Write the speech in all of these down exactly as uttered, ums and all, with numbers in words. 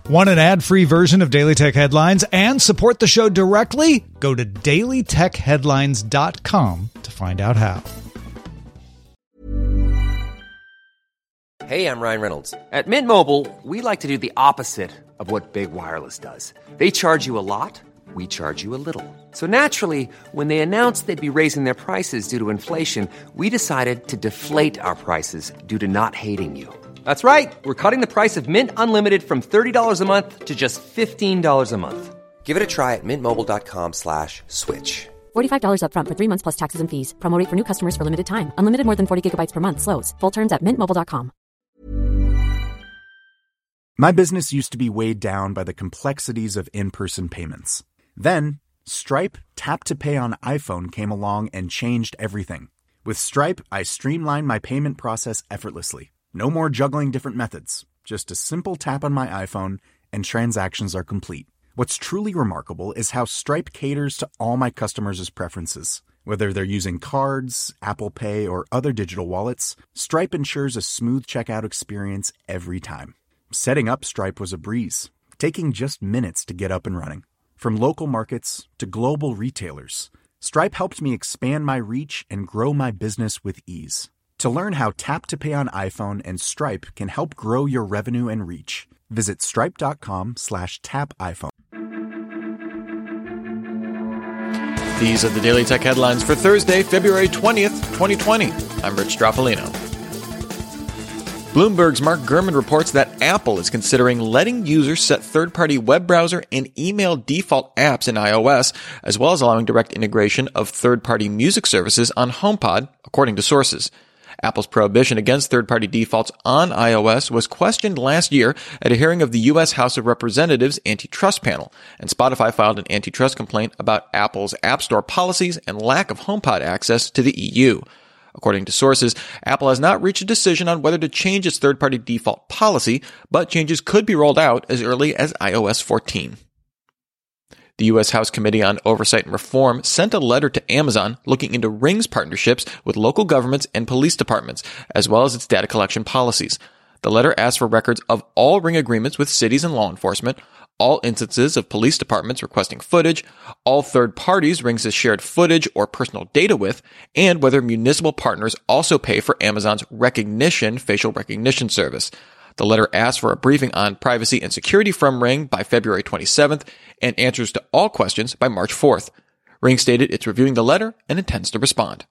Want an ad-free version of Daily Tech Headlines and support the show directly? Go to daily tech headlines dot com to find out how. Hey, I'm Ryan Reynolds. At Mint Mobile, we like to do the opposite of what Big Wireless does. They charge you a lot, we charge you a little. So naturally, when they announced they'd be raising their prices due to inflation, we decided to deflate our prices due to not hating you. That's right. We're cutting the price of Mint Unlimited from thirty dollars a month to just fifteen dollars a month. Give it a try at mintmobile.com slash switch. forty-five dollars up front for three months plus taxes and fees. Promo rate for new customers for limited time. Unlimited more than forty gigabytes per month. Slows full terms at mint mobile dot com. My business used to be weighed down by the complexities of in-person payments. Then, Stripe Tap to Pay on iPhone came along and changed everything. With Stripe, I streamlined my payment process effortlessly. No more juggling different methods. Just a simple tap on my iPhone and transactions are complete. What's truly remarkable is how Stripe caters to all my customers' preferences. Whether they're using cards, Apple Pay, or other digital wallets, Stripe ensures a smooth checkout experience every time. Setting up Stripe was a breeze, taking just minutes to get up and running. From local markets to global retailers, Stripe helped me expand my reach and grow my business with ease. To learn how Tap to Pay on iPhone and Stripe can help grow your revenue and reach, visit stripe.com slash tap iPhone. These are the Daily Tech Headlines for Thursday, February twentieth, twenty twenty. I'm Rich Stroffolino. Bloomberg's Mark Gurman reports that Apple is considering letting users set third-party web browser and email default apps in iOS, as well as allowing direct integration of third-party music services on HomePod, according to sources. Apple's prohibition against third-party defaults on iOS was questioned last year at a hearing of the U S House of Representatives Antitrust Panel, and Spotify filed an antitrust complaint about Apple's App Store policies and lack of HomePod access to the E U. According to sources, Apple has not reached a decision on whether to change its third-party default policy, but changes could be rolled out as early as iOS fourteen. The U S House Committee on Oversight and Reform sent a letter to Amazon looking into Ring's partnerships with local governments and police departments, as well as its data collection policies. The letter asks for records of all Ring agreements with cities and law enforcement, all instances of police departments requesting footage, all third parties Ring has shared footage or personal data with, and whether municipal partners also pay for Amazon's Rekognition facial recognition service. The letter asks for a briefing on privacy and security from Ring by February twenty-seventh and answers to all questions by March fourth. Ring stated it's reviewing the letter and intends to respond.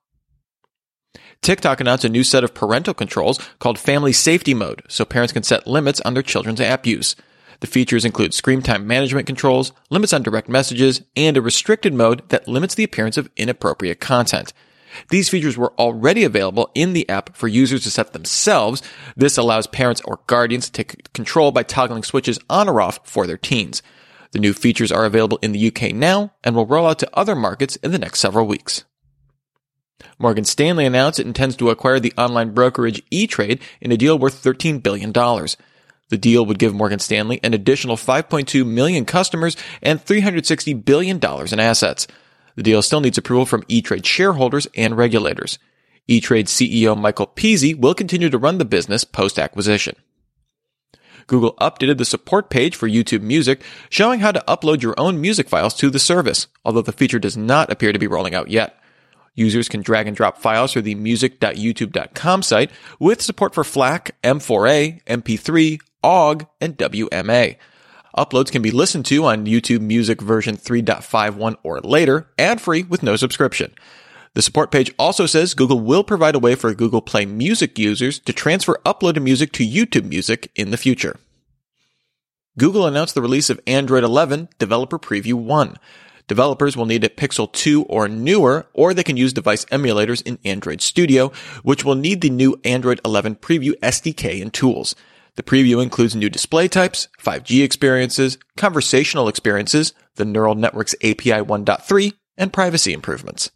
TikTok announced a new set of parental controls called Family Safety Mode, so parents can set limits on their children's app use. The features include screen time management controls, limits on direct messages, and a restricted mode that limits the appearance of inappropriate content. These features were already available in the app for users to set themselves. This allows parents or guardians to take control by toggling switches on or off for their teens. The new features are available in the U K now and will roll out to other markets in the next several weeks. Morgan Stanley announced it intends to acquire the online brokerage E-Trade in a deal worth thirteen billion dollars. The deal would give Morgan Stanley an additional five point two million customers and three hundred sixty billion dollars in assets. The deal still needs approval from E-Trade shareholders and regulators. E-Trade C E O Michael Pizzi will continue to run the business post-acquisition. Google updated the support page for YouTube Music, showing how to upload your own music files to the service, although the feature does not appear to be rolling out yet. Users can drag and drop files through the music dot youtube dot com site with support for FLAC, M four A, M P three, O G, and W M A. Uploads can be listened to on YouTube Music version three point five one or later, ad-free with no subscription. The support page also says Google will provide a way for Google Play Music users to transfer uploaded music to YouTube Music in the future. Google announced the release of Android eleven Developer Preview one. Developers will need a Pixel two or newer, or they can use device emulators in Android Studio, which will need the new Android eleven Preview S D K and tools. The preview includes new display types, five G experiences, conversational experiences, the Neural Networks A P I one point three, and privacy improvements.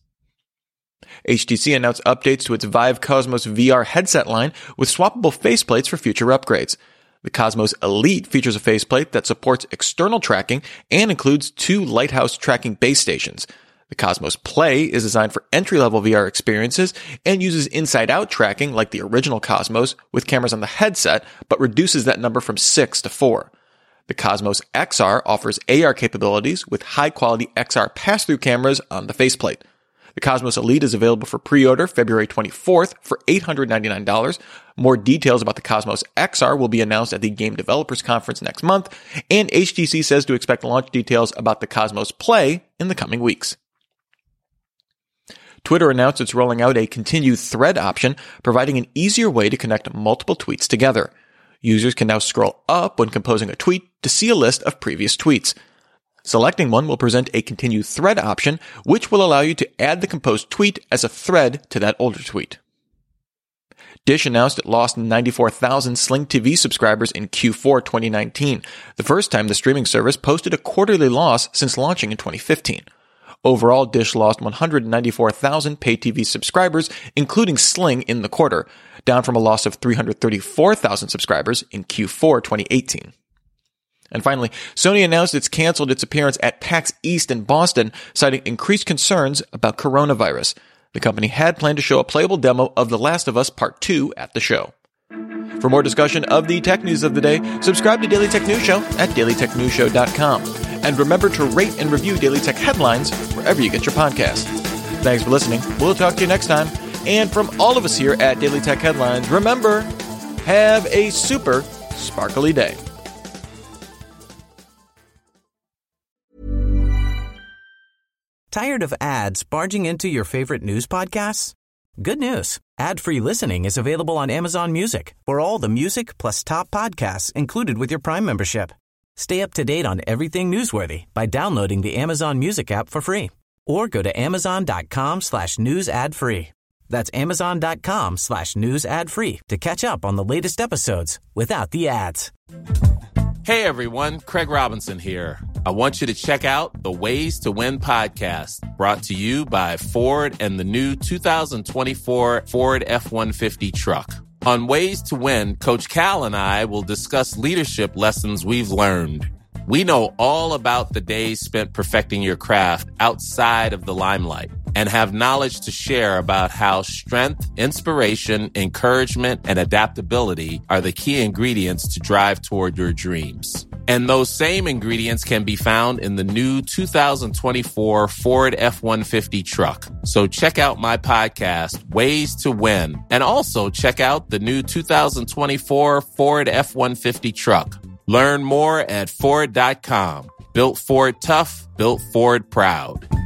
H T C announced updates to its Vive Cosmos V R headset line with swappable faceplates for future upgrades. The Cosmos Elite features a faceplate that supports external tracking and includes two Lighthouse tracking base stations. The Cosmos Play is designed for entry-level V R experiences and uses inside-out tracking like the original Cosmos with cameras on the headset, but reduces that number from six to four. The Cosmos X R offers A R capabilities with high-quality X R pass-through cameras on the faceplate. The Cosmos Elite is available for pre-order February twenty-fourth for eight hundred ninety-nine dollars. More details about the Cosmos X R will be announced at the Game Developers Conference next month, and H T C says to expect launch details about the Cosmos Play in the coming weeks. Twitter announced it's rolling out a continued thread option, providing an easier way to connect multiple tweets together. Users can now scroll up when composing a tweet to see a list of previous tweets. Selecting one will present a continued thread option, which will allow you to add the composed tweet as a thread to that older tweet. Dish announced it lost ninety-four thousand Sling T V subscribers in Q four twenty nineteen, the first time the streaming service posted a quarterly loss since launching in twenty fifteen. Overall, Dish lost one hundred ninety-four thousand pay T V subscribers, including Sling, in the quarter, down from a loss of three hundred thirty-four thousand subscribers in Q four twenty eighteen. And finally, Sony announced it's canceled its appearance at PAX East in Boston, citing increased concerns about coronavirus. The company had planned to show a playable demo of The Last of Us Part two at the show. For more discussion of the tech news of the day, subscribe to Daily Tech News Show at daily tech news show dot com. And remember to rate and review Daily Tech Headlines wherever you get your podcasts. Thanks for listening. We'll talk to you next time. And from all of us here at Daily Tech Headlines, remember, have a super sparkly day. Tired of ads barging into your favorite news podcasts? Good news. Ad-free listening is available on Amazon Music for all the music plus top podcasts included with your Prime membership. Stay up to date on everything newsworthy by downloading the Amazon Music app for free or go to amazon.com slash news ad free. That's amazon.com slash news ad free to catch up on the latest episodes without the ads. Hey everyone, Craig Robinson here. I want you to check out the Ways to Win podcast, brought to you by Ford and the new two thousand twenty-four Ford F one fifty truck. On Ways to Win, Coach Cal and I will discuss leadership lessons we've learned. We know all about the days spent perfecting your craft outside of the limelight and have knowledge to share about how strength, inspiration, encouragement, and adaptability are the key ingredients to drive toward your dreams. And those same ingredients can be found in the new two thousand twenty-four Ford F one fifty truck. So check out my podcast, Ways to Win, and also check out the new two thousand twenty-four Ford F one fifty truck. Learn more at Ford dot com. Built Ford tough, built Ford proud.